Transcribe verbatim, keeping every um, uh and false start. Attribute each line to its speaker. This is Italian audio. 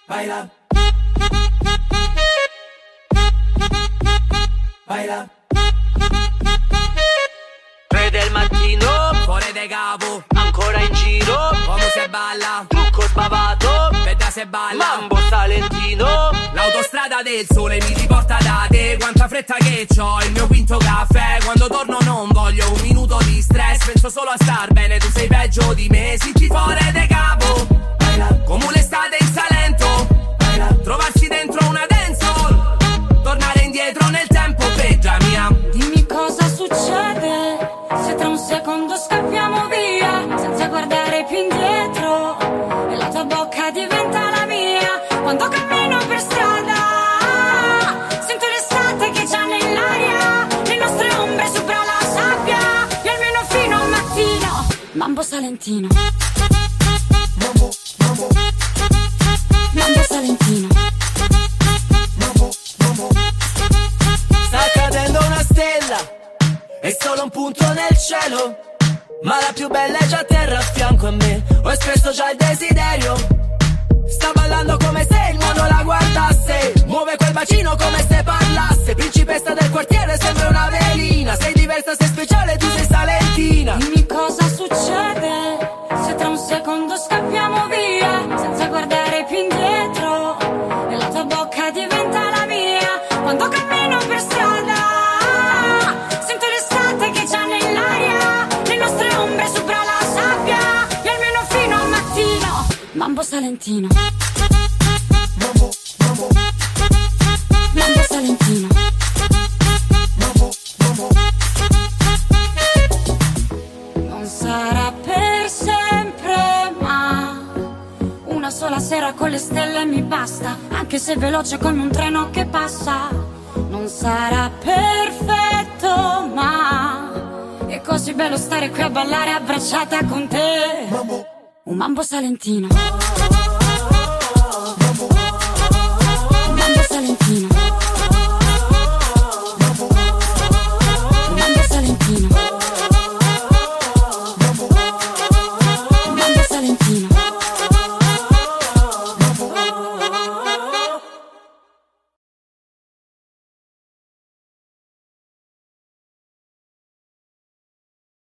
Speaker 1: baila, baila.
Speaker 2: Tre del mattino, fuori de capo, ancora in giro, come se balla, trucco sbavato, vedrà se balla, mambo salentino. L'autostrada del sole mi riporta da te, quanta fretta che c'ho, il mio quinto caffè. Quando torno non voglio un minuto di stress, penso solo a star bene, tu sei peggio di me. Senti fuori de capo, baila, come un'estate in Salento, baila, trovarsi dentro una dancehall, tornare indietro nel tempo, peggia mia.
Speaker 3: Dimmi cosa succede se tra un secondo scappiamo via senza guardare più indietro e la tua bocca diventa la mia. Quando cammino per strada sento l'estate che c'è nell'aria, le nostre ombre sopra la sabbia e almeno fino al mattino. Mambo salentino,
Speaker 1: Mambo, mambo,
Speaker 3: mambo salentino.
Speaker 1: mambo, mambo.
Speaker 2: Sta cadendo una stella, è solo un punto nel cielo, ma la più bella è già a terra a fianco a me. Ho espresso già il desiderio, sta ballando come se il mondo la guardasse, muove quel bacino come se parlasse. Principessa del quartiere, sembra una velina, sei diversa, sei speciale, tu sei salentina.
Speaker 3: Dimmi cosa succede se tra un secondo scappiamo via senza guardare più indietro e la tua bocca diventa la mia. Quando cammino per strada sento l'estate che c'è nell'aria, le nostre ombre sopra la sabbia e almeno fino al mattino. Mambo salentino,
Speaker 1: Mambo, mambo,
Speaker 3: mambo salentino.
Speaker 1: mambo, mambo.
Speaker 3: Non sarà per sempre, ma una sola sera con le stelle mi basta, anche se veloce come un treno che passa. Non sarà perfetto, ma è così bello stare qui a ballare abbracciata con te.
Speaker 1: Mambo,
Speaker 3: Un mambo salentino.